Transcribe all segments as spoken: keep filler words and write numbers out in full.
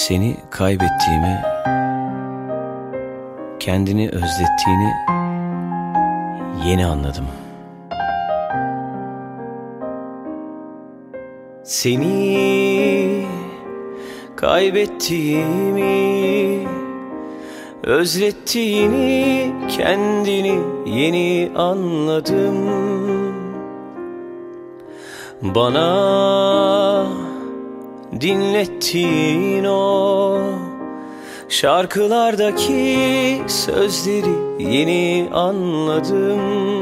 Seni kaybettiğimi, kendini özlettiğini yeni anladım. Seni kaybettiğimi, özlettiğini kendini yeni anladım. Bana dinlettiğin o şarkılardaki sözleri yeni anladım.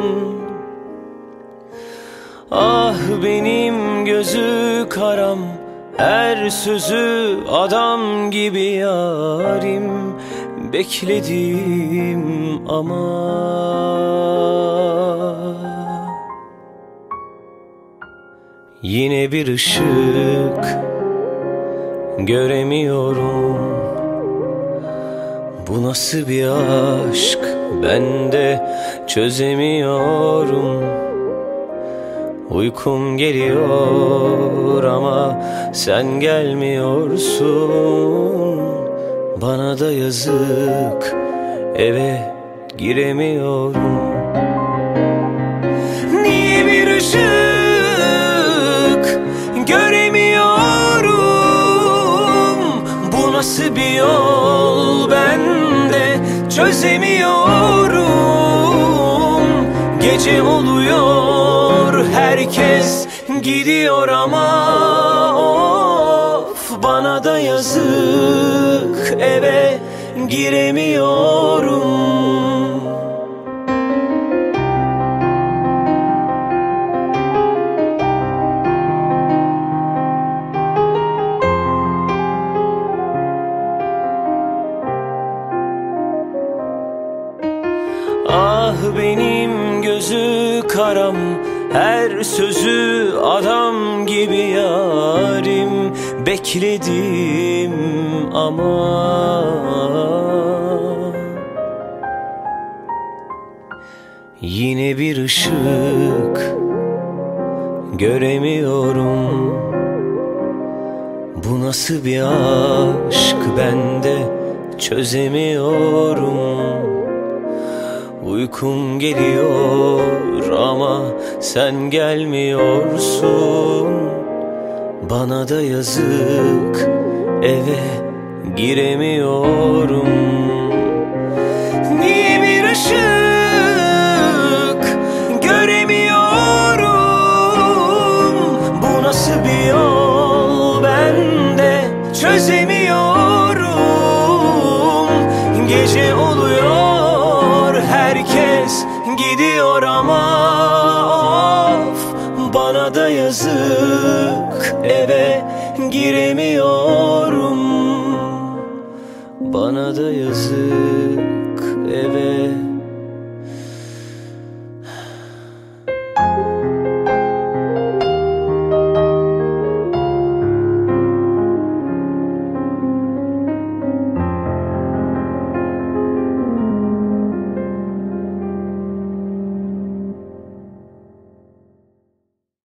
Ah benim gözü karam, her sözü adam gibi yarim, bekledim ama yine bir ışık göremiyorum. Bu nasıl bir aşk, ben de çözemiyorum. Uykum geliyor ama sen gelmiyorsun. Bana da yazık, eve giremiyorum. Niye bir ışık göremiyorum? Bu nasıl bir yol, ben de çözemiyorum. Gece oluyor, herkes gidiyor ama of, bana da yazık, eve giremiyorum. Ah benim gözü karam, her sözü adam gibi yarim, bekledim ama yine bir ışık göremiyorum. Bu nasıl bir aşk, ben de çözemiyorum. Uykum geliyor ama sen gelmiyorsun. Bana da yazık, eve giremiyorum. Niye bir ışık göremiyorum? Bu nasıl bir yol, ben de çözemiyorum. Gece oluyor, herkes gidiyor ama of, bana da yazık, eve giremiyorum. Bana da yazık.